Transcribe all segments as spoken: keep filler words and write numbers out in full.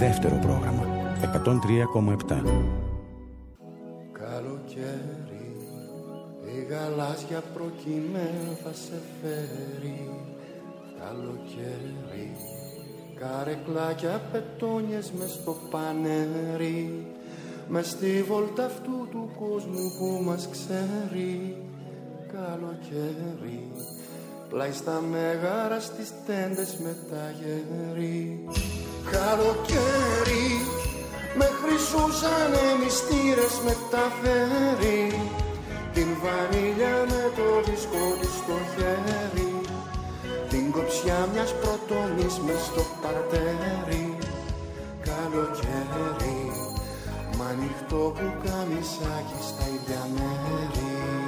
Δεύτερο πρόγραμμα εκατόν τρία κόμμα επτά. Καλοκαίρι, η γαλάζια προκειμένου θα σε φέρει. Καλοκαίρι, καρεκλάκια πετόνιες μες στο πανέρι, μες στη βόλτα αυτού του κόσμου που μας ξέρει. Καλοκαίρι, πλάι στα μέγαρα στις τέντες με τα γέρι. Καλοκαίρι, με χρυσούς ανεμιστήρες μεταφέρει, την βανίλια με το δίσκο της στο χέρι, την κοψιά μιας πρωτομής μες στο παρτέρι. Καλοκαίρι, μ' ανοιχτό που καμισάκι στα ίδια μέρη.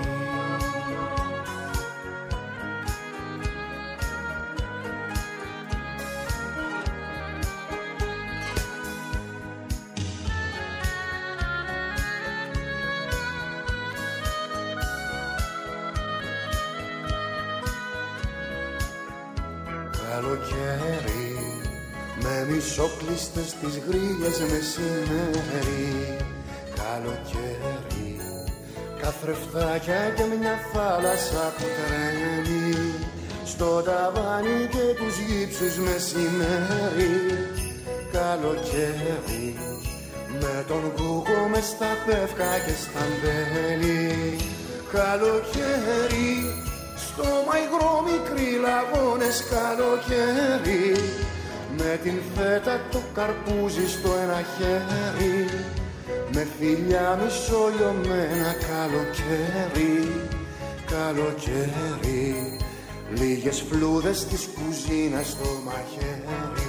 Καλοκαίρι, με μισοκλείστες τις γρίλες μεσημέρι. Καλοκαίρι, καθρεφτάκια και μια θάλασσα που τρέμει, στο ταβάνι και τους γύψους μεσημέρι. Καλοκαίρι, με τον κούκο μες στα πεύκα και στα μπέλη. Καλοκαίρι, στο μαϊγρό μικροί λαγώνες. Καλοκαίρι, με την φέτα το καρπούζι στο ένα χέρι, με φιλιά μισολιωμένα. Καλοκαίρι, καλοκαίρι, λίγες φλούδες της κουζίνας στο μαχαίρι.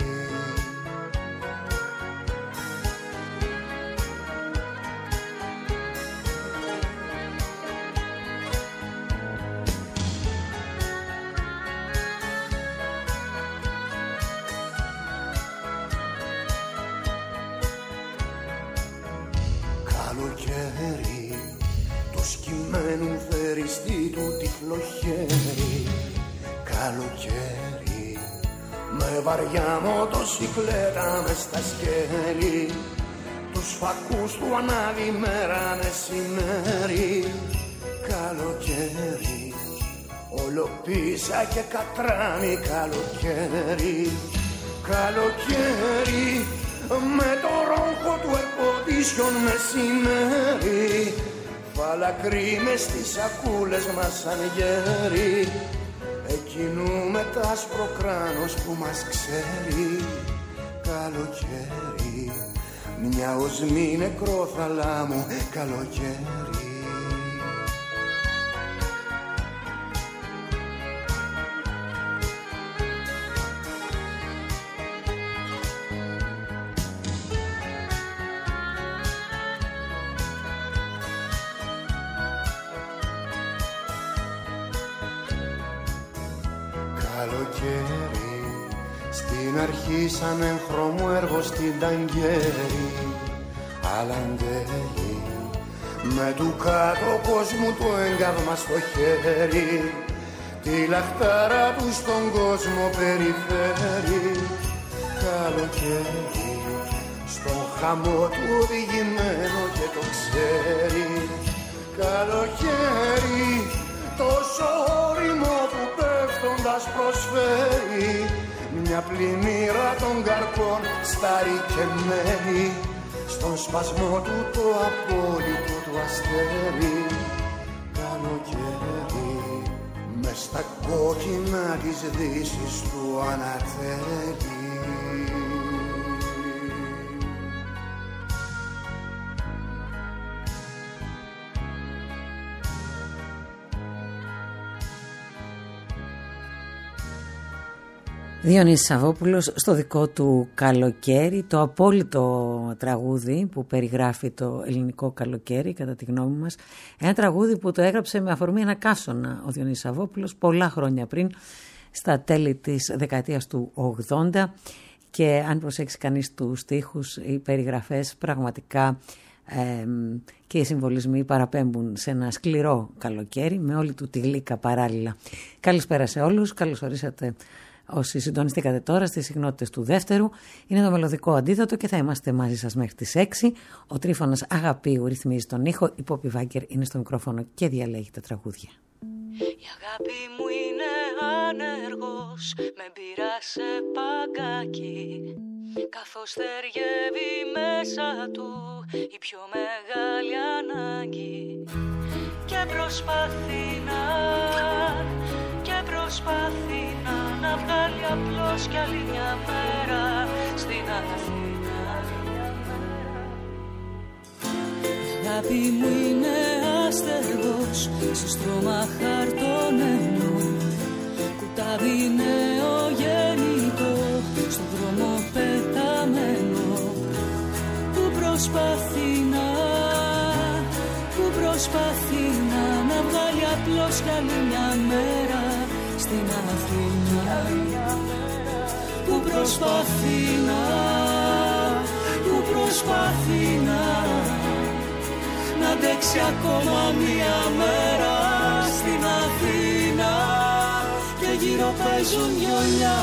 Καλοκαίρι, το σκυμμένου θεριστή του τυφλό χέρι. Καλοκαίρι, με βαριά μοτοσικλέτα μες στα σκέλη, τους φακούς του ανάβει μέρα μεσημέρι. Καλοκαίρι, όλο πίσα και κατράμι. Καλοκαίρι, καλοκαίρι, με το ρόγχο του ερποντήσιον μεσημέρι, φαλακροί μες στις σακούλες μας σαν γέροι, εκείνου με τ' άσπρο κράνος που μας ξέρει. Καλοκαίρι, μια οσμή νεκρό θαλάμου. Καλοκαίρι, καλοκαίρι, στην αρχή σαν έγχρωμο έργο στην ταγκέρι. Αλλά εν τέλει, με του κάτω κόσμου το έγκαυμα στο χέρι, τη λαχτάρα του στον κόσμο περιφέρει. Καλοκαίρι, στον χαμό του οδηγημένο και το ξέρει. Καλοκαίρι, τόσο όριμο που πέφτοντας προσφέρει μια πλημμύρα των καρπών σταρικεμένη, στον σπασμό του το απόλυτο του αστέρι. Καλοκαίρι, μες στα κόκκινα της δύσης του ανατέλει. Διονύσης Σαββόπουλος στο δικό του καλοκαίρι, το απόλυτο τραγούδι που περιγράφει το ελληνικό καλοκαίρι κατά τη γνώμη μας. Ένα τραγούδι που το έγραψε με αφορμή ένα καύσωνα ο Διονύσης Σαββόπουλος πολλά χρόνια πριν, στα τέλη της δεκαετίας του ογδόντα, και αν προσέξει κανείς τους στίχους, οι περιγραφές πραγματικά ε, και οι συμβολισμοί παραπέμπουν σε ένα σκληρό καλοκαίρι με όλη του τη γλύκα παράλληλα. Καλησπέρα σε όλους, καλώς ορίσατε Όσοι συντονιστήκατε τώρα στις συχνότητες του δεύτερου, είναι το μελωδικό αντίδοτο και θα είμαστε μαζί σας μέχρι τις έξι. Ο Τρίφωνας Αγαπίου ρυθμίζει τον ήχο, η Πόπη Βάγκερ είναι στο μικρόφωνο και διαλέγει τα τραγούδια. Η αγάπη μου είναι άνεργος, με πειράσει παγκάκι, καθώς θεριεύει μέσα του η πιο μεγάλη ανάγκη. Και προσπαθεί να, και προσπαθεί να, να βγάλει απλώς κι άλλη μια μέρα στην Αθήνα. Η αγάπη μου είναι άστεργος, σε στρώμα χαρτονένο, κουτάβι νεογέννητο, στον δρόμο πεταμένο, που προσπαθεί να, που προσπαθεί να, να βγάλει απλώς κι άλλη μια μέρα στην Αθήνα. Που προσπαθεί να, που προσπαθεί να, να αντέξει ακόμα μια μέρα στην Αθήνα. Και γύρω παίζουν γιολιά,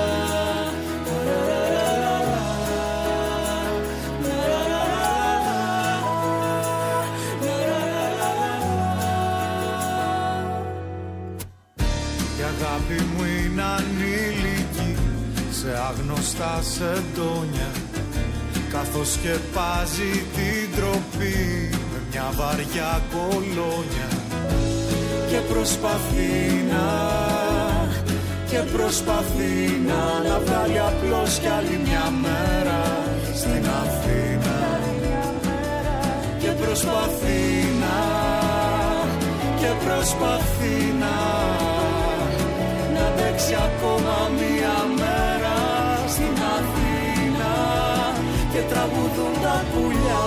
η αγάπη μου είναι ανήλικη σε άγνωστα σεντόνια, καθώς σκεπάζει την τροπή με μια βαριά κολόνια. Και προσπαθεί να, και προσπαθεί να, να βγάλει απλώς κι άλλη μια μέρα στην Αθήνα. Και προσπαθεί να, και προσπαθεί να, να αντέξει ακόμα μια μέρα στην Αθήνα. Και τραγουδούν τα πουλιά,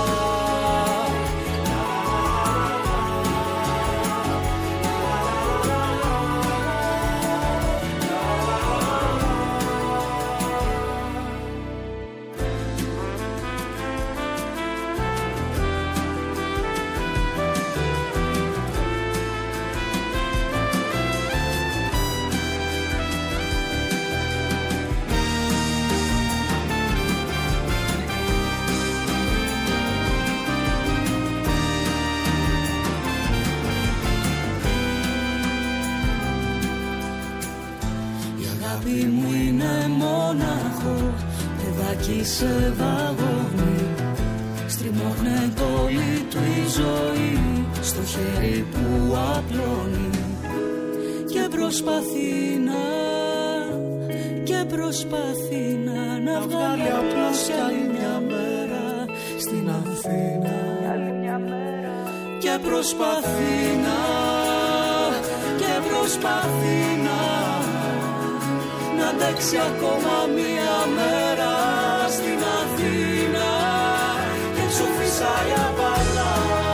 μου είναι μόναχο, παιδάκι σε βαγόνι, στριμώχνεται όλη του η ζωή στο χέρι που απλώνει. Και προσπαθεί να, και προσπαθεί να, να βγάλει απλώς κι άλλη μια μέρα στην Αθήνα. Και προσπαθεί να, και προσπαθεί να, να αντέξει ακόμα μία μέρα στην Αθήνα. Και σου φυσάει απαλά,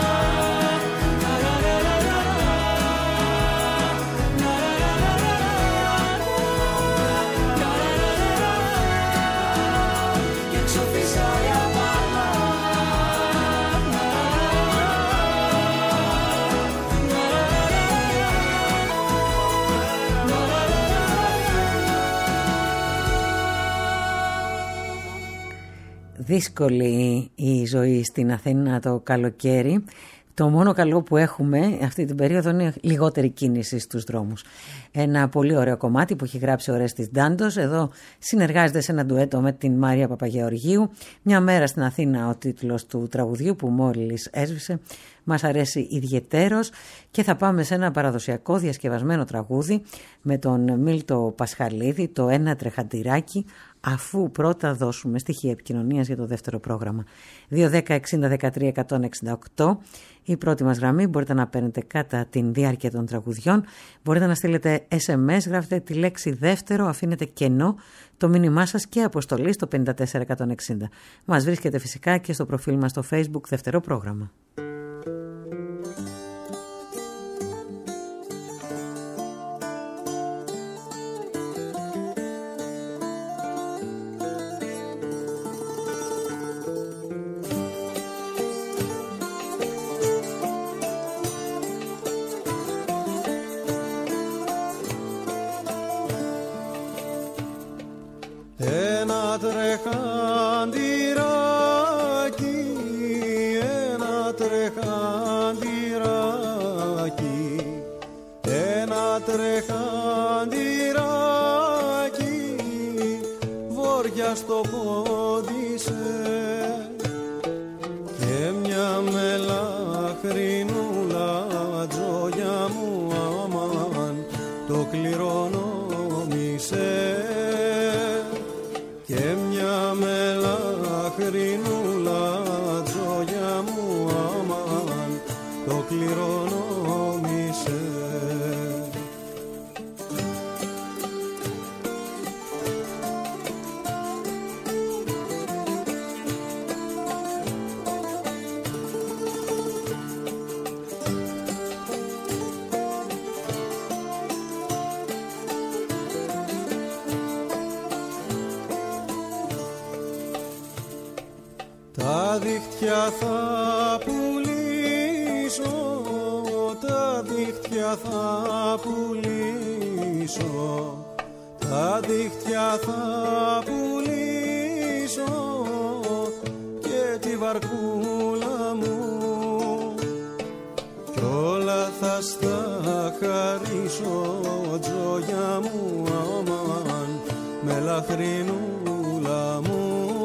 και σου φυσάει απαλά. Δύσκολη η ζωή στην Αθήνα το καλοκαίρι. Το μόνο καλό που έχουμε αυτή την περίοδο είναι λιγότερη κίνηση στους δρόμους. Ένα πολύ ωραίο κομμάτι που έχει γράψει ο Ορέστης Ντάντος. Εδώ συνεργάζεται σε ένα ντουέτο με την Μαρία Παπαγεωργίου. Μια μέρα στην Αθήνα, ο τίτλος του τραγουδιού που μόλις έσβησε. Μας αρέσει ιδιαιτέρως και θα πάμε σε ένα παραδοσιακό διασκευασμένο τραγούδι με τον Μίλτο Πασχαλίδη, το Ένα Τρεχαντηράκι, αφού πρώτα δώσουμε στοιχεία επικοινωνίας για το δεύτερο πρόγραμμα. δύο δέκα εξήντα δεκατρία εκατόν εξήντα οκτώ η πρώτη μας γραμμή, μπορείτε να παίρνετε κατά την διάρκεια των τραγουδιών, μπορείτε να στείλετε ες εμ ες, γράφετε τη λέξη δεύτερο, αφήνετε κενό το μήνυμά σας και αποστολή στο πέντε τέσσερα εκατόν εξήντα. Μας βρίσκεται φυσικά και στο προφίλ μας στο Facebook δεύτερο πρόγραμμα. μάτια στο πόδισε και μια μελαχρινούλα τζόγια μου αμάν το κληρονόμησε και μια μελαχρινούλα τζόγια μου αμάν το κληρονόμησε. Τα δίχτυα θα πουλήσω, τα δίχτυα θα πουλήσω, τα δίχτυα θα πουλήσω και τη βαρκούλα μου κι όλα θα στα χαρίσω τζόγια μου αμάν μελαχρινούλα μου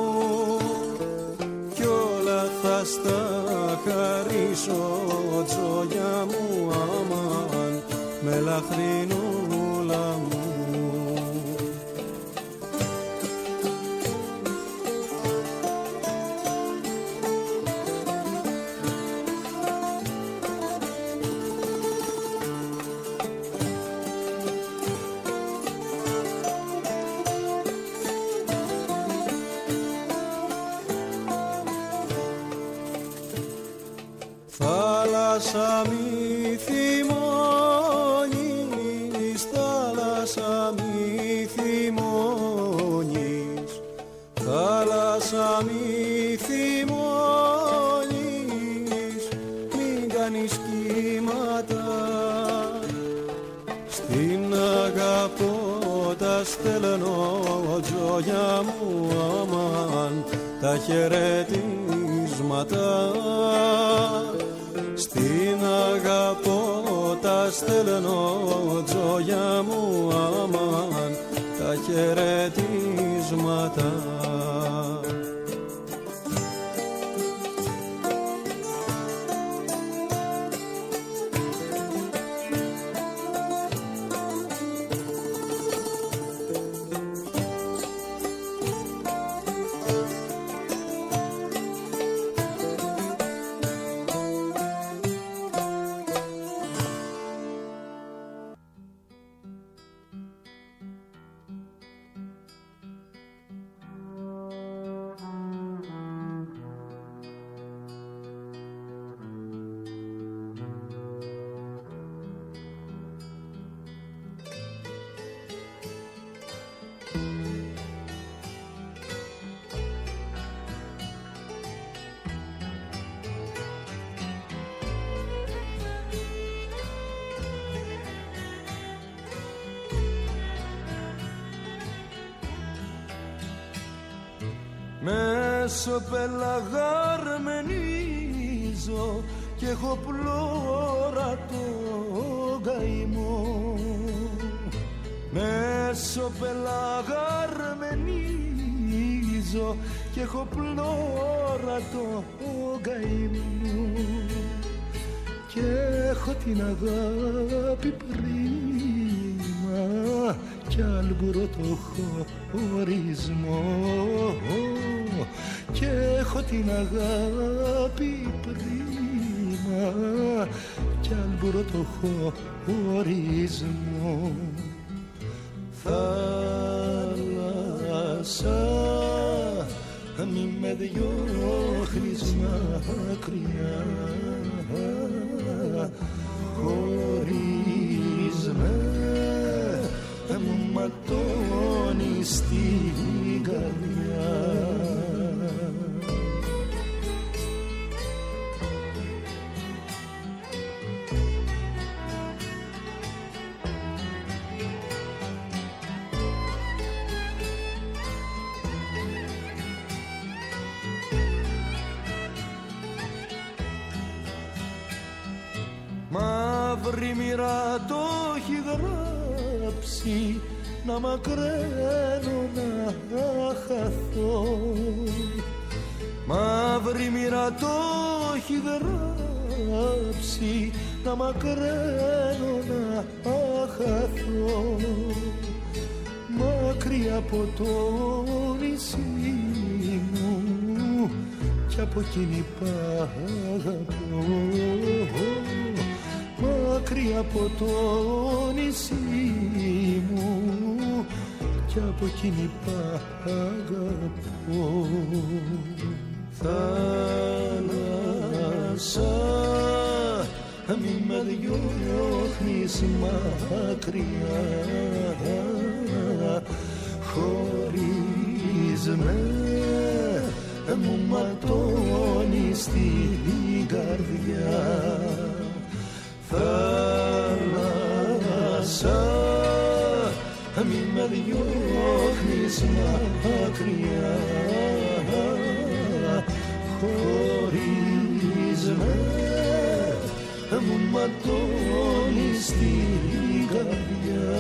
θα στα χαρίσω τζόγια μου αμάν μελαχρινούλα μου. Θάλασσα μη θυμώνεις, θάλασσα μη θυμώνεις, θάλασσα μη θυμώνεις, μην κάνεις κύματα. Στην αγαπώ τα στέλνω τζόγια μου αμάν τα χαιρετίσματα. Στην αγαπώ τα στέλνω τζόγια μου αμάν τα χαιρετίσματα. Μεσοπελαγαρμενίζω κι έχω πλώρα το καημό. Μεσοπελαγαρμενίζω κι έχω πλώρα το καημό και έχω την αγάπη πρίμα κι αλμπουρό το χωρισμό και έχω την αγάπη πρίμα κι αλμπουρό το χωρισμό. Θάλασσα μη με διώχνεις μακριά, χωρίς με μου ματώνεις την καρδιά. Μαύρη μοίρα το έχει γράψει να μακραίνω να χαθώ. Μαύρη μοίρα το έχει γράψει, να μακραίνω να χαθώ. Μακριά από το νησί μου κι από εκείνη που αγαπώ. Μακριά από το νησί μου κι από εκείνη που αγαπώ. Θάλασσα, μη με διώχνεις μακριά, χωρίς με μου ματώνεις την καρδιά. Θάλασσα, μη με διώχνεις μακριά, χωρίς με μου ματώνεις την καρδιά.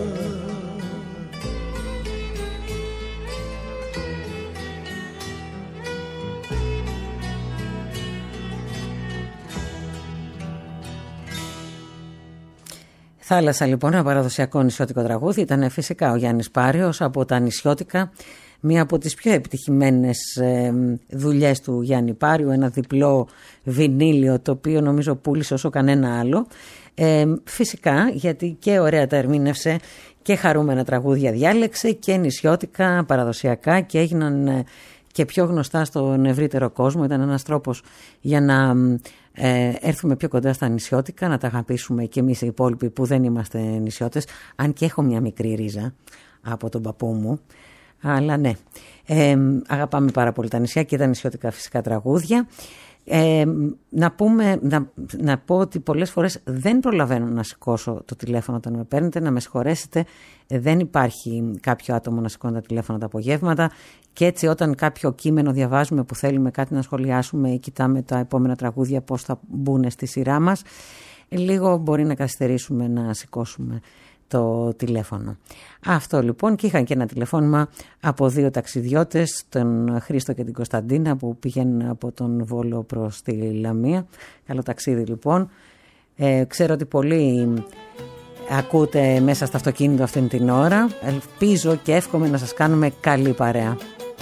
Θάλασσα λοιπόν, ένα παραδοσιακό νησιώτικο τραγούδι. Ήταν φυσικά ο Γιάννης Πάριος από τα νησιώτικα, μία από τις πιο επιτυχημένες ε, δουλειές του Γιάννη Πάριου, ένα διπλό βινίλιο το οποίο νομίζω πούλησε όσο κανένα άλλο. Ε, φυσικά γιατί και ωραία τα ερμήνευσε και χαρούμενα τραγούδια διάλεξε και νησιώτικα παραδοσιακά και έγιναν ε, και πιο γνωστά στον ευρύτερο κόσμο. Ήταν ένας τρόπος για να ε, έρθουμε πιο κοντά στα νησιώτικα, να τα αγαπήσουμε και εμείς οι υπόλοιποι που δεν είμαστε νησιώτες, αν και έχω μια μικρή ρίζα από τον παππού μου. Αλλά ναι, ε, αγαπάμε πάρα πολύ τα νησιά και τα νησιώτικα φυσικά τραγούδια. Ε, να, πούμε, να, να πω ότι πολλές φορές δεν προλαβαίνω να σηκώσω το τηλέφωνο όταν με παίρνετε, να με συγχωρέσετε, δεν υπάρχει κάποιο άτομο να σηκώνει τα τηλέφωνα τα απογεύματα και έτσι όταν κάποιο κείμενο διαβάζουμε που θέλουμε κάτι να σχολιάσουμε ή κοιτάμε τα επόμενα τραγούδια πώς θα μπουν στη σειρά μας, λίγο μπορεί να καθυστερήσουμε να σηκώσουμε το τηλέφωνο. Αυτό λοιπόν, και είχαν και ένα τηλεφώνημα από δύο ταξιδιώτες, τον Χρήστο και την Κωνσταντίνα, που πηγαίνουν από τον Βόλο προς τη Λαμία. Καλό ταξίδι λοιπόν. Ε, ξέρω ότι πολλοί ακούτε μέσα στο αυτοκίνητο αυτήν την ώρα. Ελπίζω και εύχομαι να σας κάνουμε καλή παρέα.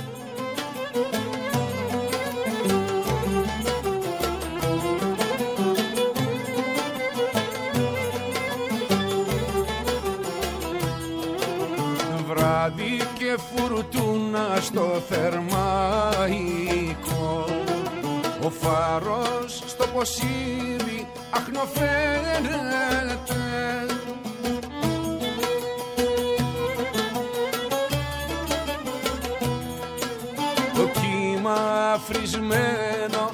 Βράδυ και φουρτούνα στο θερμαϊκό, ο φάρος στο ποσίδι αχνοφαίνεται. Το κύμα φρισμένο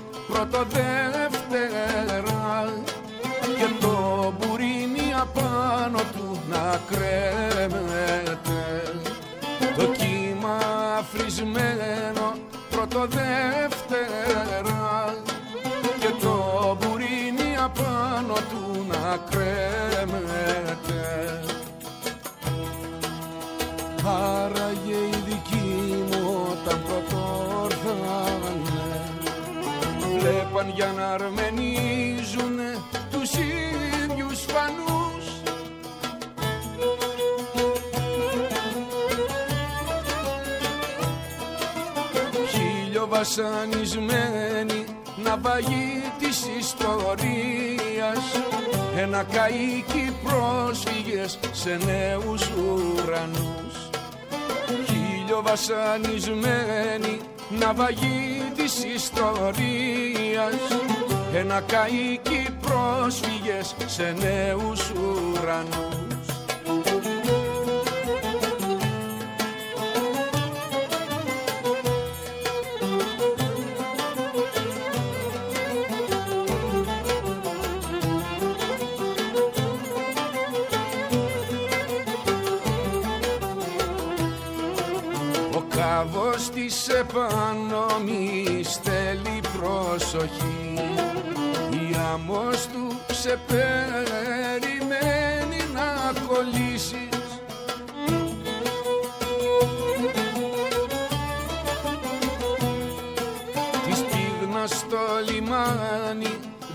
πρωτοδεύτερα και το μπουρίνι απάνω του να κρέμεται. Το κύμα φρισμένο πρωτοδεύτερα και το μπουρίνι απάνω του να κρέμεται. Άραγε οι δικοί μου όταν πρωτόρθανε βλέπαν για να αρμενίζουνε τους ίδιους φανούς. Βασανισμένη ναυαγή της ιστορίας, ένα καΐκι πρόσφυγες σε νέους ουρανούς. Χίλιο βασανισμένη ναυαγή της ιστορίας, ένα καΐκι πρόσφυγες σε νέους ουρανούς. Καβός της επάνω μη στέλνει προσοχή, η άμμος του σε περιμένει να κολλήσεις.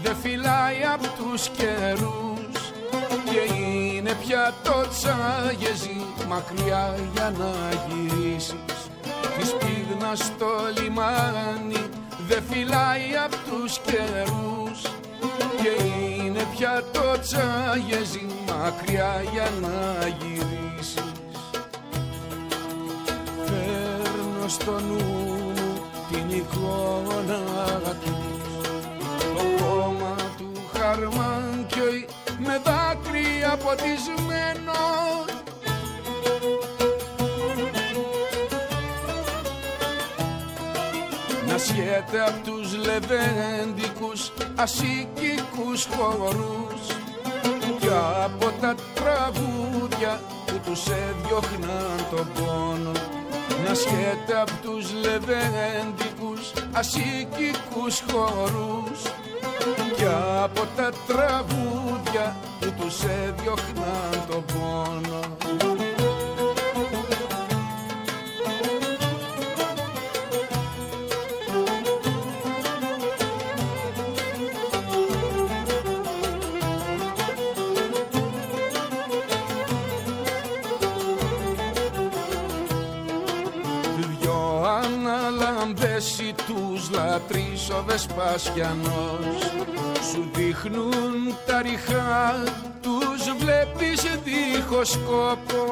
δεν φυλάει απ' τους καιρούς και είναι πια το τσάγεζι μακριά για να γυρίσεις. Της πίγνας στο λιμάνι δεν φυλάει απ' τους καιρούς και είναι πια το τσάγεζι μακριά για να γυρίσεις. Φέρνω στο νου μου την εικόνα τους, το χώμα του Χαρμάνκιοι με δάκρυα ποτισμένο, να σχέται απ' τους λεβέντικους ασίκικους χορούς και από τα τραγούδια που τους έδιωχναν τον πόνο, να σχέται απ' τους λεβέντικους ασίκικους χορούς και από τα τραγούδια που τους έδιωχναν τον πόνο. Εσύ τους λατρείς ο Βεσπασιανός, σου δείχνουν τα ριχά, τους βλέπεις δίχως σκόπο.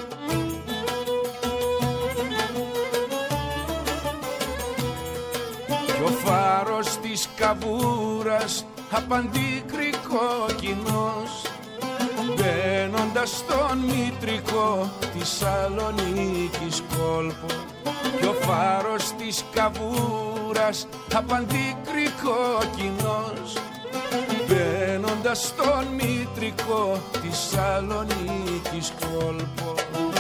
Κι ο φάρος της καβούρας απαντήκρι κόκκινος, μπαίνοντας στον μητρικό της Σαλονίκης κόλπο. Κι ο φάρος της καβούρας απαντήκρι κόκκινος, μπαίνοντας στον μητρικό της Σαλονίκης κόλπο.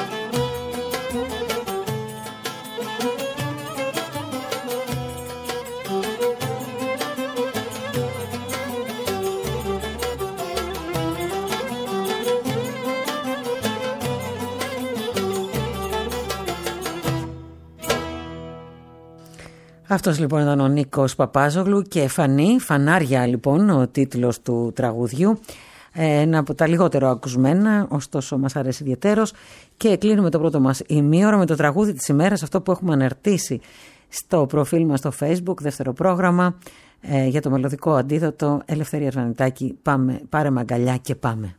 Αυτός λοιπόν ήταν ο Νίκος Παπάζογλου και Φανή, Φανάρια λοιπόν ο τίτλος του τραγουδιού, ένα από τα λιγότερο ακουσμένα, ωστόσο μας αρέσει ιδιαιτέρως, και κλείνουμε το πρώτο μας ημίωρο με το τραγούδι της ημέρας, αυτό που έχουμε αναρτήσει στο προφίλ μας στο Facebook, δεύτερο πρόγραμμα, ε, για το μελωδικό αντίδοτο. Ελευθερία Αρβανιτάκη, πάμε, πάρε μαγκαλιά και πάμε.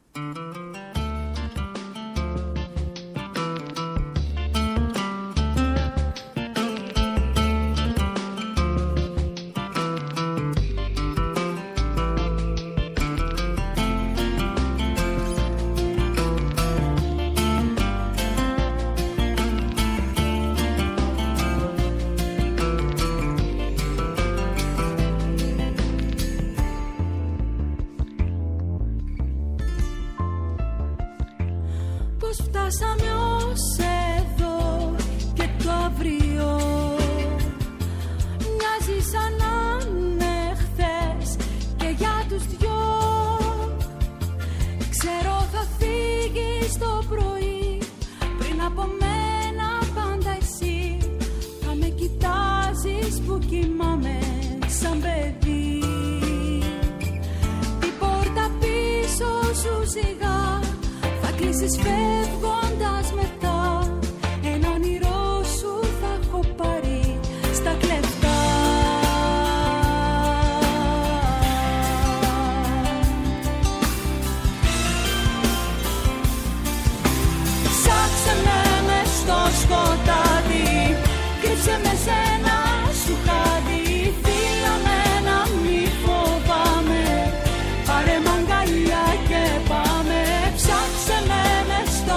Πάρε μαγκαλιά και πάμε, ψάξε με μες στο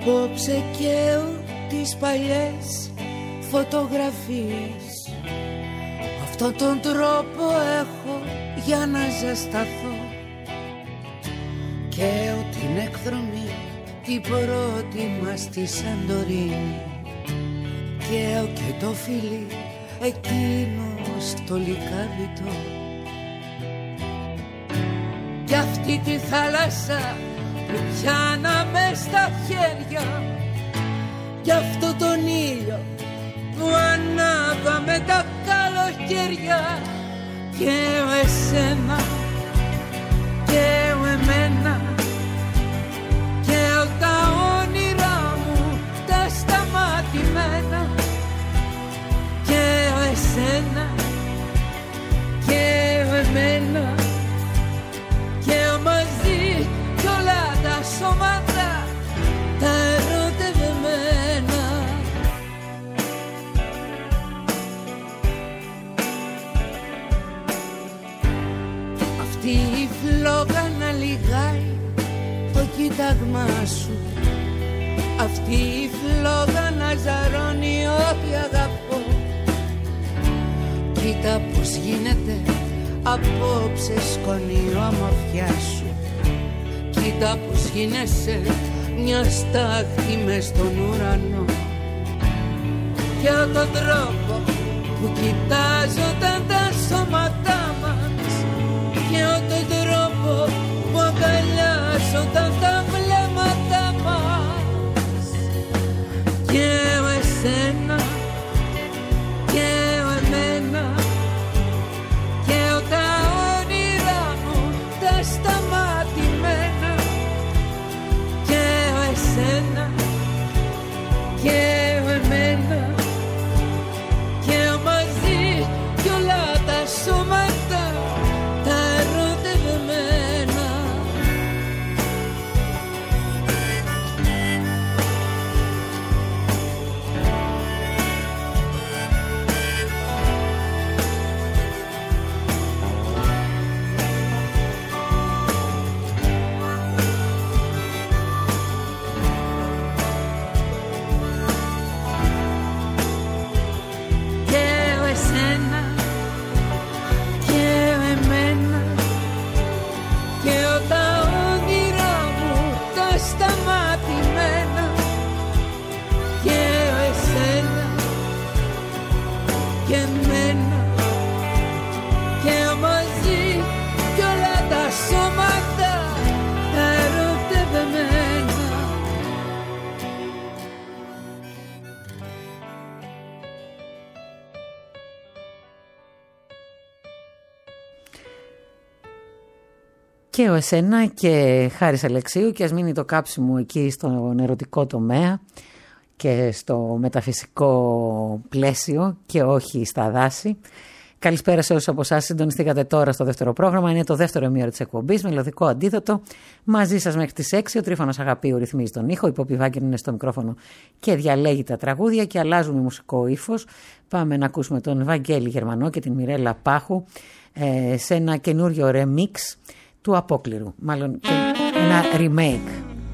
Απόψε καίω τις παλιές φωτογραφίες. Αυτόν τον τρόπο έχω για να ζεσταθώ. Καίω την εκδρομή, την πρώτη μας στη Σαντορίνη. Καίω και το φιλί εκείνο στο λικάβιτο. Κι αυτή τη θάλασσα που πιάναμε στα χέρια. Κι αυτό τον ήλιο που ανάβαμε τα καλοκαίρια. Καίω εσένα, καίω εμένα, καίω τα όνειρά μου τα σταματημένα. Καίω εσένα, καίω εμένα, καίω μαζί κι όλα τα σώματα τα ερωτευμένα. Αυτή η φλόγα να λιγάει το κοίταγμά σου. Αυτή η φλόγα να ζαρώνει ό,τι αγαπώ. Κοίτα πως γίνεται απόψε σκόνη η ομορφιά σου. Κοίτα πως γίνεσαι μια στάχτη μες στον ουρανό. Και τον τρόπο που κοιτάζονταν τα σώματά μας. Και τον τρόπο που αγκαλιάζονταν τα βλέμματα μας. Και εσένα, και εμένα, και τα όνειρά μου τα σταματημένα. Και εσένα, και εμένα, και μαζί κι όλα τα σώματα τα ερωτευμένα. Και ο εσένα και Χάρης Αλεξίου, και ας μείνει το κάψιμο εκεί στον ερωτικό τομέα και στο μεταφυσικό πλαίσιο και όχι στα δάση. Καλησπέρα σε όσους από εσάς συντονιστήκατε τώρα στο δεύτερο πρόγραμμα. Είναι το δεύτερο ημίωρο της εκπομπής, μελωδικό αντίδοτο. Μαζί σας μέχρι τις έξι. Ο Τρίφωνος Αγαπίου ρυθμίζει τον ήχο. Η Πόπη Βάγκεν είναι στο μικρόφωνο και διαλέγει τα τραγούδια και αλλάζουμε μουσικό ύφος. Πάμε να ακούσουμε τον Βαγγέλη Γερμανό και την Μιρέλα Πάχου ε, σε ένα καινούριο remix του Απόκληρου. Μάλλον ένα remake.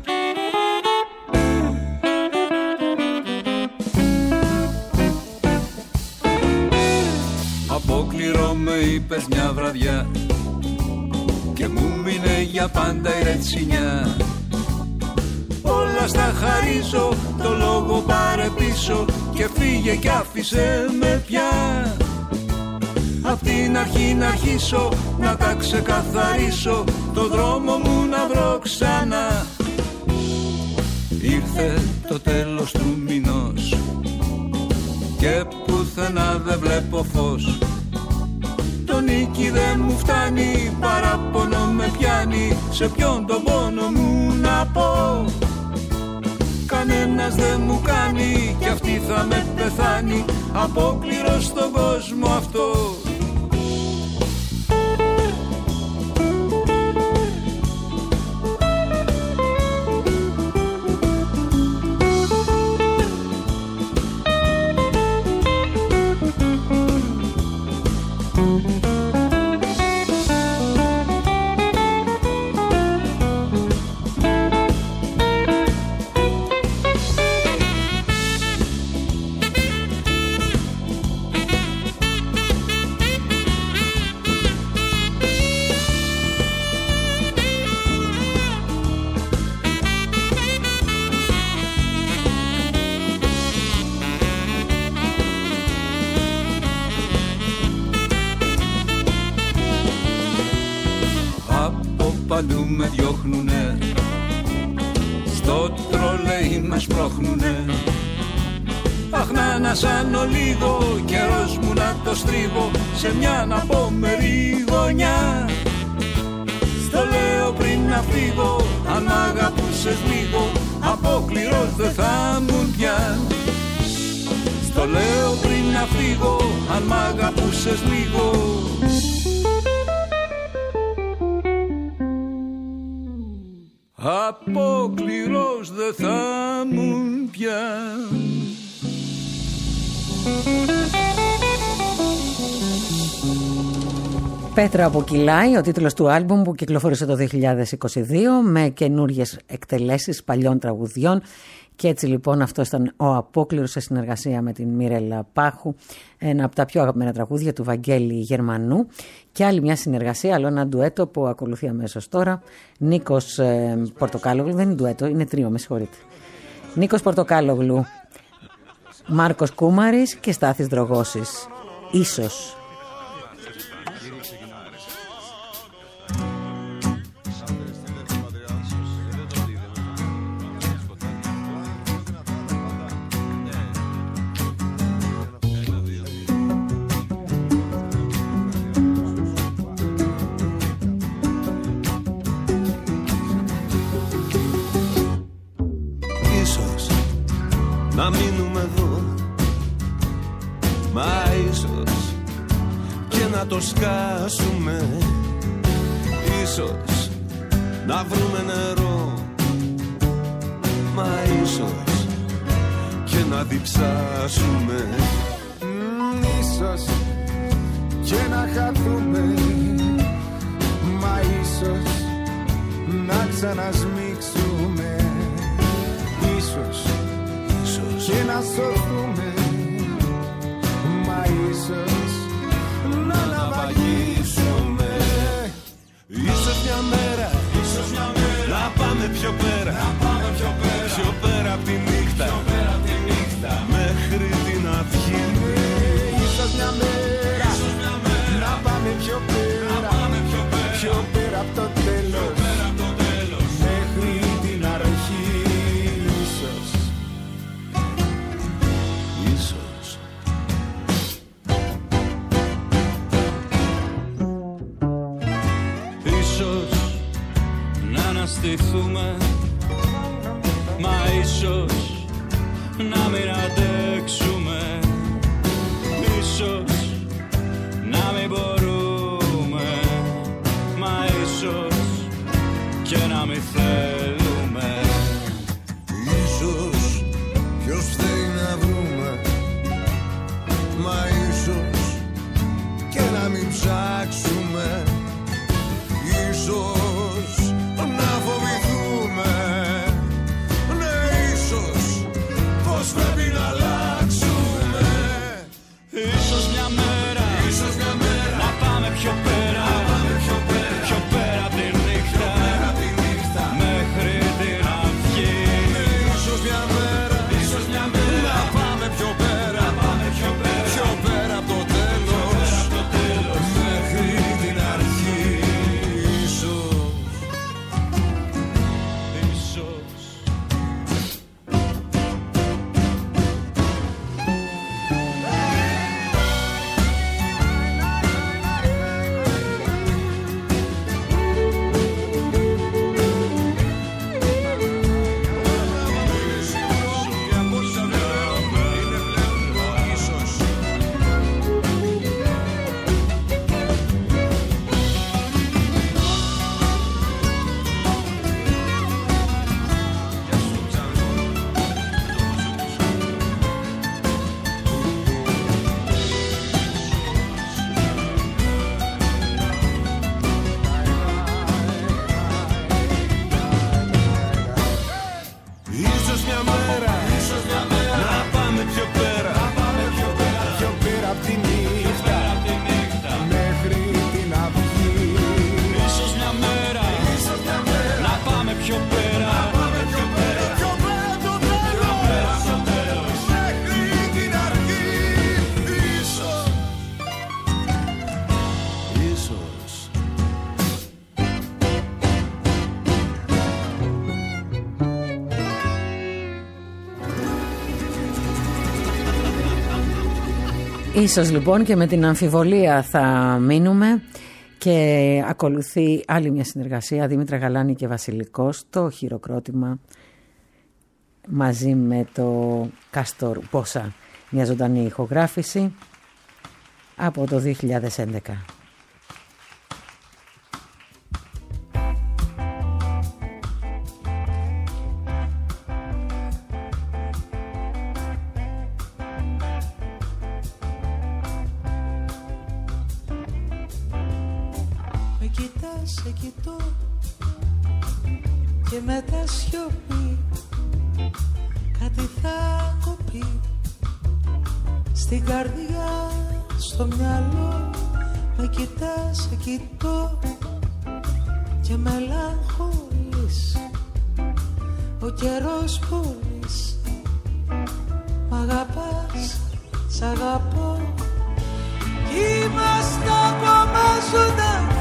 Απόκληρο με είπες μια βραδιά και μου μείνε για πάντα η ρετσινιά. Όλα στα χαρίζω, το λόγο πάρε πίσω και φύγε κι άφησε με πια. Απ' την αρχή να αρχίσω, να τα ξεκαθαρίσω, το δρόμο μου να βρω ξανά. Ήρθε το τέλος του μηνός και πουθενά δεν βλέπω φως. Το νίκη δεν μου φτάνει, παράπονο με πιάνει, σε ποιον τον πόνο μου να πω. Κανένας δεν μου κάνει κι αυτή θα με πεθάνει, απόκληρο στον κόσμο αυτό. παντού με διώχνουνε, στο τρολέι με σπρώχνουνε. Αχ, να ανασάνω λίγο, καιρός μου να το στρίβω σε μια αναπόμερη γωνιά. Στο λέω πριν να φύγω, αν μ' αγαπούσες λίγο, αποκληρός δεν θα μου πια. Στο λέω πριν να φύγω, αν μ' αγαπούσες λίγο. Αποκληρός δεν θα μου πια. Πέτρα από Κιλάη, ο τίτλος του άλμπουμ που κυκλοφόρησε το δύο χιλιάδες είκοσι δύο με καινούριες εκτελέσεις παλιών τραγουδιών. Και έτσι λοιπόν αυτό ήταν ο Απόκληρος σε συνεργασία με την Μίρελα Πάχου, ένα από τα πιο αγαπημένα τραγούδια του Βαγγέλη Γερμανού. Και άλλη μια συνεργασία, άλλο ένα ντουέτο που ακολουθεί αμέσως τώρα. Νίκος ε, Πορτοκάλογλου, δεν είναι ντουέτο, είναι τρίο, με συγχωρείτε. Νίκος Πορτοκάλογλου, Μάρκος Κούμαρης και Στάθης Δρογώσης. Ίσως. Να μείνουμε εδώ, μα ίσως και να το σκάσουμε. Ίσως να βρούμε νερό, μα ίσως και να διψάσουμε. mm, Ίσως και να χαθούμε, μα ίσως να ξανασμίξουμε. Ίσως και να σωθούμε, μα ίσως να ναυαγίσουμε. Ίσως μια μέρα, ίσως μια μέρα να πάμε πιο πέρα, να πάμε πιο πέρα, πιο πέρα απ' τη νύχτα, πιο πέρα απ' τη νύχτα, μέχρι την αυγή. Ίσως μια μέρα, ίσως μια μέρα να πάμε πιο πέρα, να πάμε πιο πέρα, πιο πέρα απ' το τέλος, πιο πέρα απ' το τέλος, μέχρι την αρχή. Ίσως αναστηθούμε, μα ίσως να μην αντέξουμε. Ίσως να μην μπορούμε, μα ίσως και να μην θέλουμε. Ίσως ποιος θέλει να βρούμε, μα ίσως και να μην ψάξουμε. Ίσως να φοβηθούμε, ναι, ίσως πως πρέπει να αλλάξουμε. Ίσως μια μέρα, ίσως μια μέρα να πάμε πιο πέρα, να πάμε πιο πέρα, πιο πέρα απ' τη νύχτα, πέρα απ' τη νύχτα, μέχρι την αυγή. Ίσως μια μέρα, ίσως μια μέρα να πάμε πιο πέρα, να πάμε πιο πέρα, πιο πέρα απ' το τέλος, μέχρι Ίσως λοιπόν και με την αμφιβολία θα μείνουμε και ακολουθεί άλλη μια συνεργασία Δήμητρα Γαλάνη και Βασιλικός, το χειροκρότημα μαζί με το Κάστορ Πόσα, μια ζωντανή ηχογράφηση από το δύο χιλιάδες έντεκα. Σε κοιτώ και μετά σιωπή, κάτι θα κοπεί στην καρδιά, στο μυαλό. Με κοιτάς, σε κοιτώ και μελαγχολείς. Ο καιρός πουλείς, μ' αγαπάς, σ' αγαπώ. Είμαστε ακόμα ζωντανοί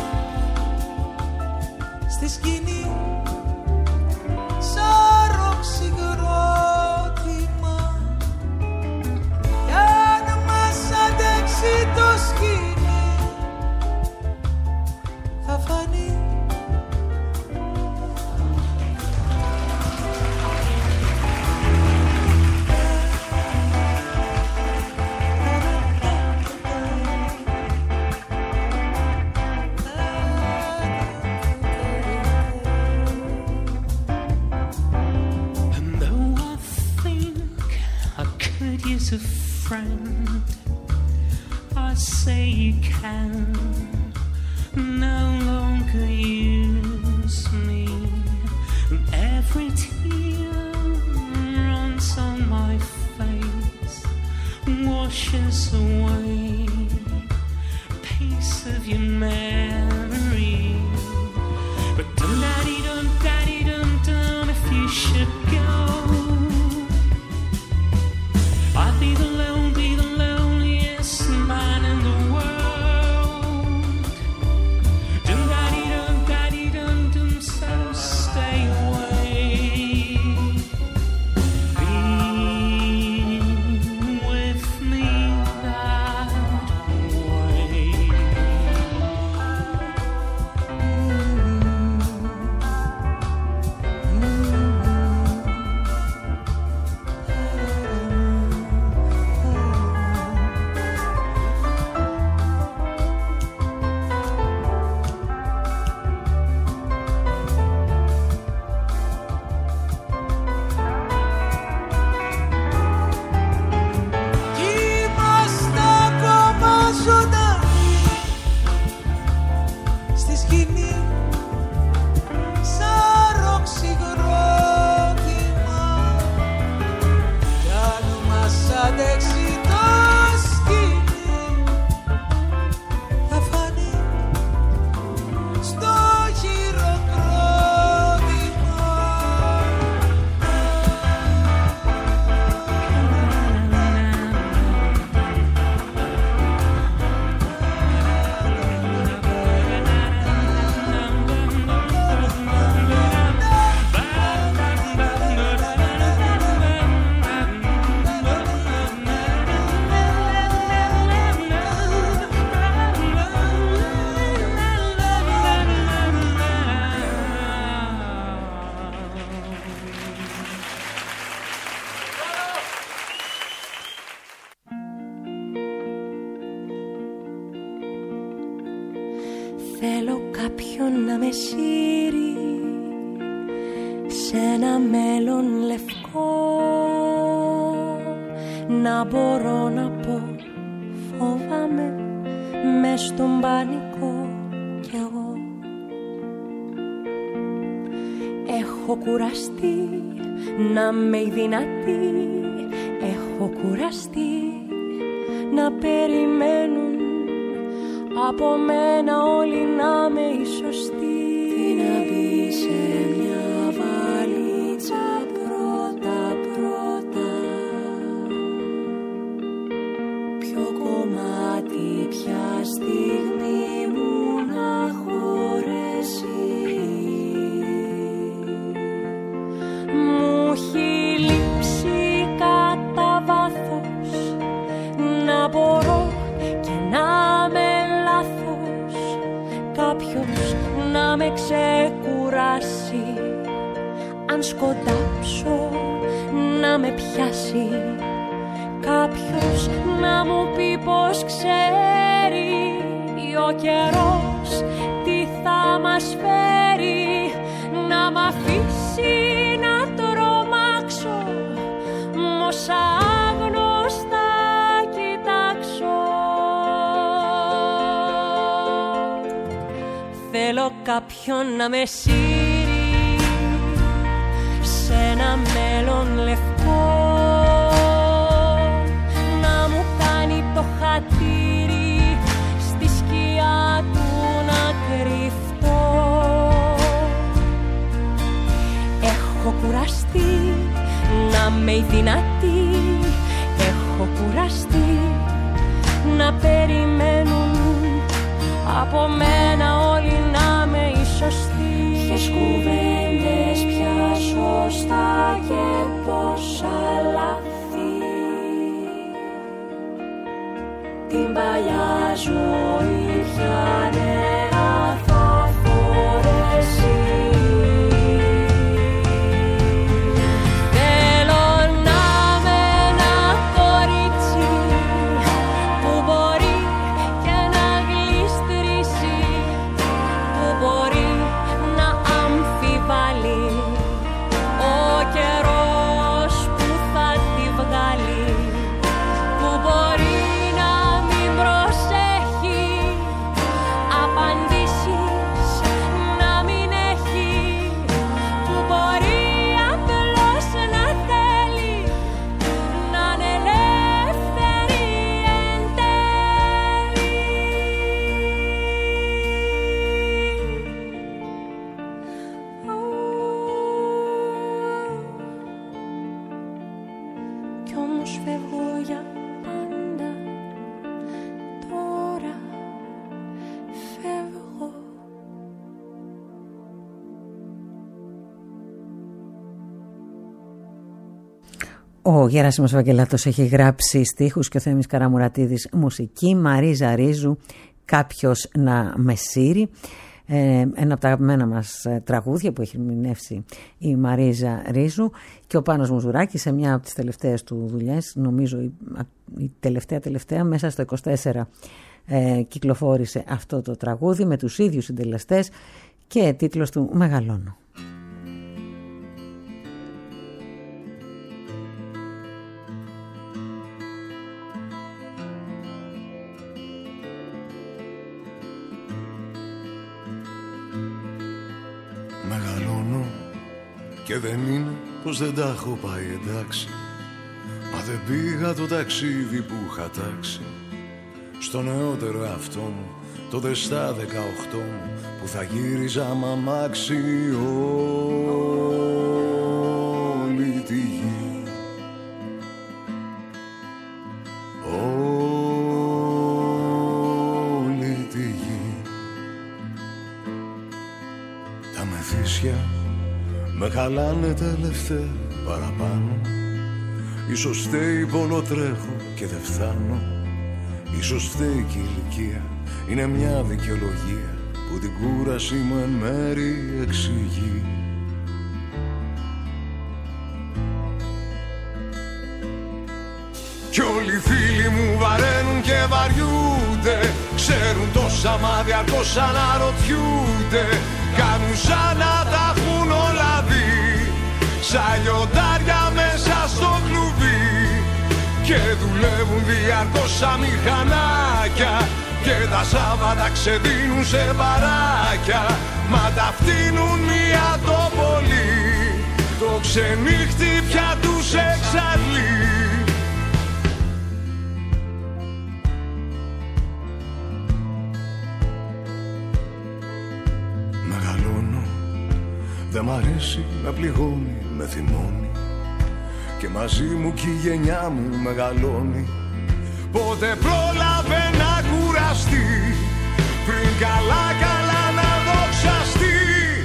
στη σκηνή, σαν ροξυγρότημα. Κι αν μας αντέξει το σκηνή, θα φανεί. A friend, I say you can no longer use me. Every tear runs on my face, washes away a piece of your memory. But dum daddy dum daddy dum dum, if you should go, I'd be the lone, be the loneliest man in the world. Dum daddy dum daddy dum dum, so stay away. Be with me that way. Θέλω κάποιον να με σύρει σε ένα μέλλον λευκό, να μπορώ να πω φοβάμαι μες στον πανικό κι εγώ. Έχω κουραστεί να είμαι η δυνατή, έχω κουραστεί να περιμένουν από μένα όλοι να με η σωστή. Να μπει σε μια βαλίτσα πρώτα πρώτα, ποιο κομμάτι ποια στιγμή μου να χωρέσει. Μου έχει λείψει κατά βάθος να μπορώ κάποιος να με ξεκουράσει, αν σκοντάψω να με πιάσει, κάποιος να μου πει πως ξέρει ο καιρός τι θα μας φέρει, να μ' αφήσει να τρομάξω, μ' όσα άγνωστα κοιτάξω. Θέλω κάποιον να με σύρει σε ένα μέλλον λευκό, να μου κάνει το χατήρι στη σκιά του να κρυφτώ. Έχω κουραστεί να είμαι η δυνατή, έχω κουραστεί να περιμένουν από μένα όλοι να είμαι η σωστή. Ποιες κουβέντες πια σωστά και πόσα λάθη, την παλιά ζωή πια νέα θα φορέσει. Ο Γεράσιμος Βαγγελάτος έχει γράψει στίχους και ο Θέμης Καραμουρατίδης μουσική. Μαρίζα Ρίζου, κάποιος να με σύρει. Ε, ένα από τα αγαπημένα μας τραγούδια που έχει ερμηνεύσει η Μαρίζα Ρίζου, και ο Πάνος Μουζουράκης σε μια από τις τελευταίες του δουλειές, νομίζω η, η τελευταία τελευταία μέσα στο είκοσι τέσσερα ε, κυκλοφόρησε αυτό το τραγούδι με τους ίδιους συντελεστές και τίτλος του «Μεγαλώνω». Και δεν είναι πως δεν τα έχω πάει εντάξει, μα δεν πήγα το ταξίδι που είχα τάξει. Στο νεότερο αυτό μου, τότε στα δεκαοκτώ μου, που θα γύριζα μ' αμάξι όλη τη γη. Όλη τη γη. Τα μεθύσια με χαλάνε τελευταία παραπάνω. Ίσως φταίει πολλό τρέχω και δεν φτάνω. Ίσως φταίει και η ηλικία, είναι μια δικαιολογία που την κούραση μου εν μέρη εξηγεί. Κι όλοι οι φίλοι μου βαραίνουν και βαριούνται, ξέρουν τόσα μα διαρκώς αναρωτιούνται. Κάνουν σαν να τα έχουν όλα δει, σαν λιοντάρια μέσα στο κλουβί. Και δουλεύουν διαρκώς σαν μηχανάκια, και τα Σάββατα ξεδίνουν σε μπαράκια. Μα τα φτύνουν μία το πολύ, το ξενύχτη πια τους εξαντλεί. Δεν μ' αρέσει να πληγώνει, με θυμώνει, και μαζί μου κι η γενιά μου μεγαλώνει. Πότε πρόλαβε να κουραστεί, πριν καλά καλά να δοξαστεί.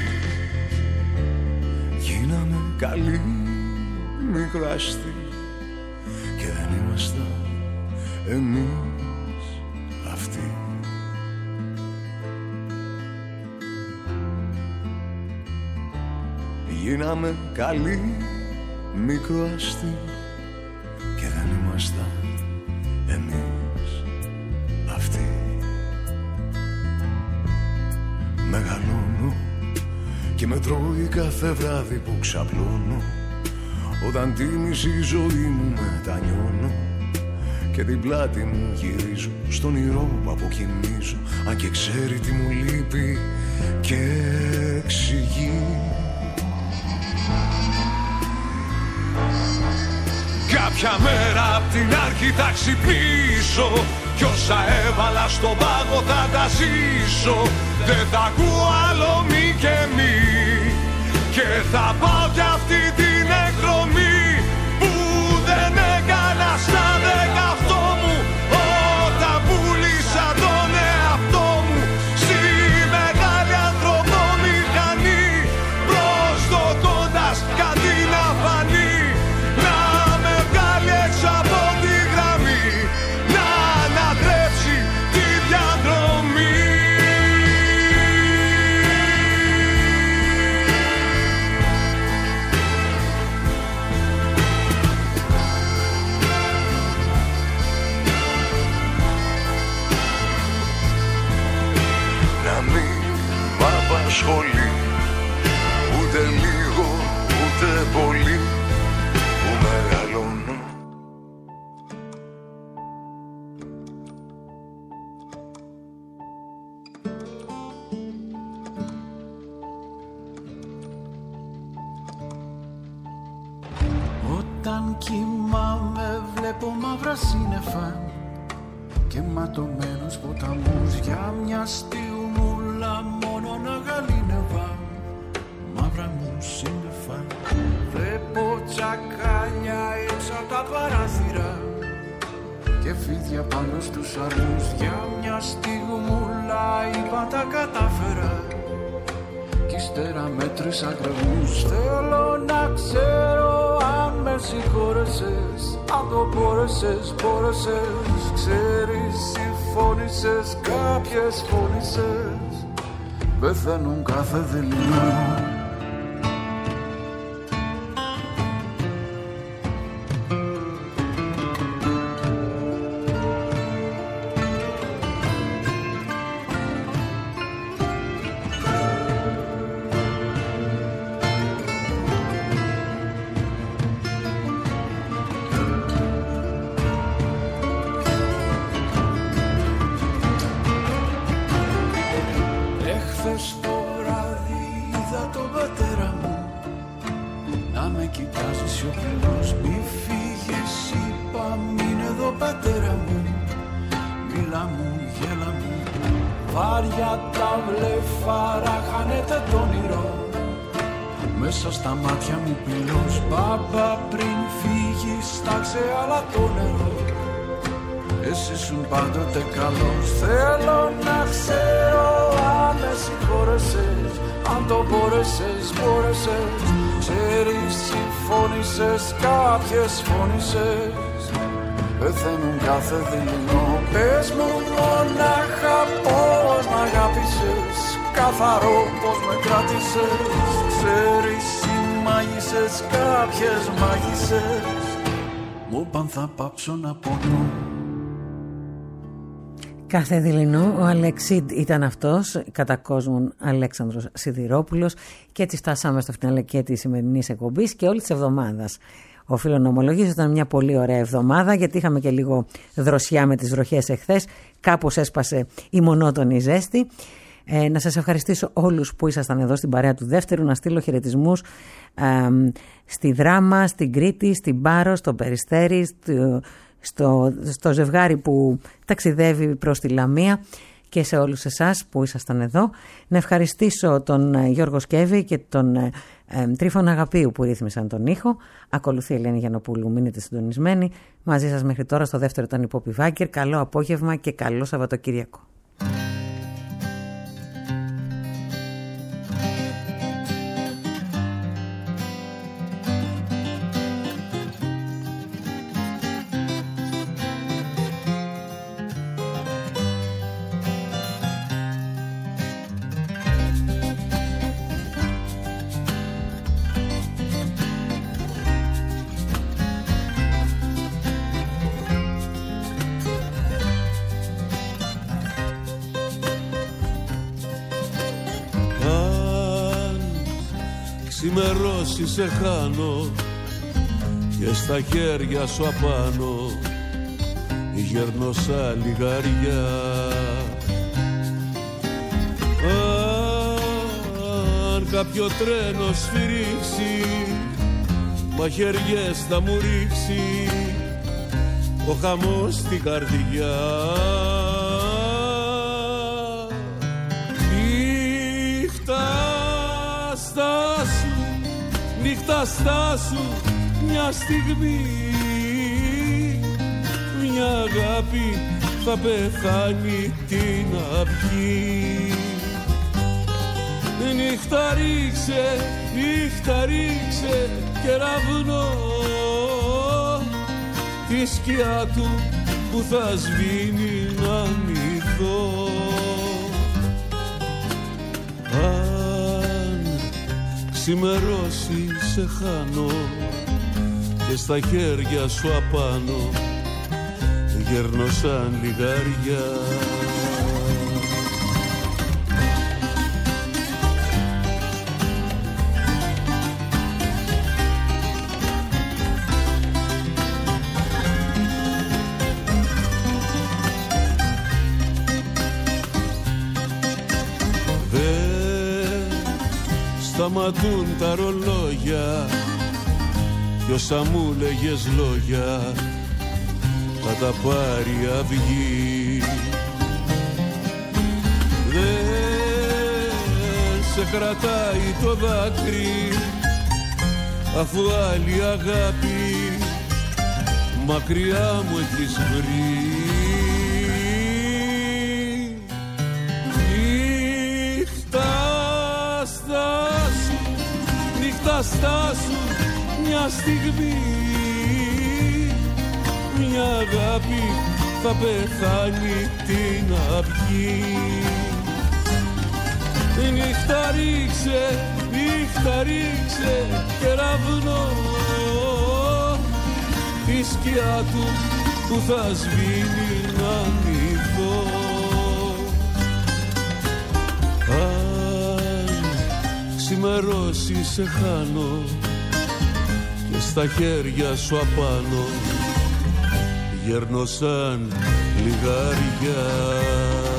Γίναμε καλοί μικροαστοί, και δεν ήμασταν εμείς αυτοί. γίναμε καλοί μικροαστοί και δεν ήμασταν εμείς αυτοί. Μεγαλώνω και με τρώει κάθε βράδυ που ξαπλώνω, όταν τη μισή ζωή μου μετανιώνω και την πλάτη μου γυρίζω στον ήρω που αποκοιμίζω. Αν και ξέρει τι μου λείπει και εξηγεί. Κάποια μέρα απ' την αρχή θα ξυπνήσω κι όσα έβαλα στον πάγο θα τα ζήσω. Δεν θα ακούω άλλο μη και μη και θα πάω κι αυτή την εκδρομή που δεν έκανα στα δεκαοκτώ μου, όταν πούλησα τον εαυτό μου στη μεγάλη ανθρωπομηχανή, προσδοκώντας κάτι να φανεί, να με βγάλει έξω από τη γραμμή, να ανατρέψει τη διαδρομή. Σχολή, ούτε λίγο, ούτε πολύ που μεγαλώνω. Όταν κοιμάμαι βλέπω μαύρα σύννεφα και ματωμένους ποταμούς για μια στιγμούλα μόνο να γαλήνευα. Μαύρα μου σύννεφα, βλέπω τσακάλια έξω από τα παράθυρα και φίδια πάνω στους αρμούς. Για μια στιγμούλα είπα τα κατάφερα κι ύστερα μέτρησα κρεμούς. Θέλω να ξέρω αν με συγχώρεσες, αν το μπόρεσες, μπόρεσες. Ξέρεις, συμφώνησες, κάποιες φώνησες, πεθαίνουν κάθε δειλινό. Στα μάτια μου πυλός, μπαμπα πριν φύγεις στάξε άλλα το νερό. Εσύ ήσουν πάντοτε καλός. Θέλω να ξέρω αν με συγχώρεσες, αν το μπόρεσες, μπόρεσες. Ξέρεις, συμφώνησες, κάποιες φώνησες, πεθαίνουν κάθε δειλινό. Πες μου μονάχα πώς μ' αγάπησες, καθαρό πώς με κράτησες. Ξέρεις, μάγισσες, κάποιες μάγισσες μου είπαν θα πάψω να πονώ. Κάθε δειλινό, ο Αλεξίντ ήταν αυτός, κατά κόσμον Αλέξανδρος Σιδηρόπουλος, και έτσι φτάσαμε στο φινάλε και της σημερινής εκπομπής και όλη της εβδομάδας. Οφείλω να ομολογήσω, ήταν μια πολύ ωραία εβδομάδα, γιατί είχαμε και λίγο δροσιά με τις βροχές εχθές, κάπως έσπασε η μονότονη ζέστη. Ε, να σας ευχαριστήσω όλους που ήσασταν εδώ στην παρέα του Δεύτερου, να στείλω χαιρετισμούς ε, στη Δράμα, στην Κρήτη, στην Πάρο, στο Περιστέρι, στο, στο, στο ζευγάρι που ταξιδεύει προς τη Λαμία και σε όλους εσάς που ήσασταν εδώ. Να ευχαριστήσω τον Γιώργο Σκέβη και τον ε, ε, Τρίφωνα Αγαπίου που ρύθμισαν τον ήχο. Ακολουθεί η Ελένη Γιαννοπούλου, μείνετε συντονισμένοι. Μαζί σας μέχρι τώρα στο Δεύτερο ήταν η Πόπη Βάγκερ. Καλό απόγευμα και καλό Σαββατοκύριακο. Ξημερώσει σε χάνω και στα χέρια σου απάνω γέρνω σαν λιγαριά. Αν κάποιο τρένο σφυρίξει μαχαιριές θα μου ρίξει ο χαμός στην καρδιά. Νύχτα στάσου, νύχτα στάσου μια στιγμή, μια αγάπη θα πεθάνει την αυγή. Νύχτα ρίξε, νύχτα ρίξε κεραυνό τη σκιά του που θα σβήνει να μη δω. Αν ξημερώσει σε χάνω και στα χέρια σου απάνω γέρνω σαν λιγαριά. Σταματούν τα ρολόγια κι όσα μου λέγες λόγια θα τα πάρει αυγή. Δεν σε κρατάει το δάκρυ αφού άλλη αγάπη μακριά μου έχεις βρει. Νύχτα στάσου μια στιγμή, μια αγάπη θα πεθάνει την αυγή. Νύχτα ρίξε, νύχτα ρίξε κεραυνό τη σκιά του που θα σβήνει να μη δω. Ξημερώσει σε χάνω και στα χέρια σου απάνω γέρνω σαν λιγαριά.